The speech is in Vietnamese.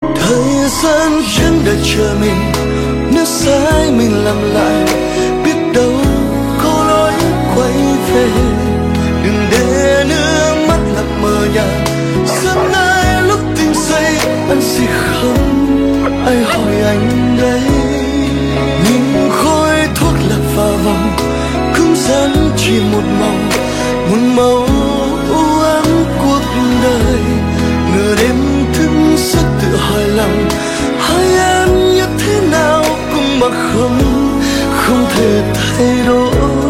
Thời gian chẳng đợi chờ mình, nếu sai mình làm lại, biết đâu có lối quay về. Đừng để nước mắt lạc mờ nhạt, sớm nay lúc tỉnh dậy ăn gì không, ai hỏi anh đấy. Nhìn khói thuốc lạc vào vòng, cứng rắn chỉ một màu u ám cuộc đời. Nửa đêm thức giấc tự hỏi lòng, hai em như thế nào cũng mà không thể thay đổi.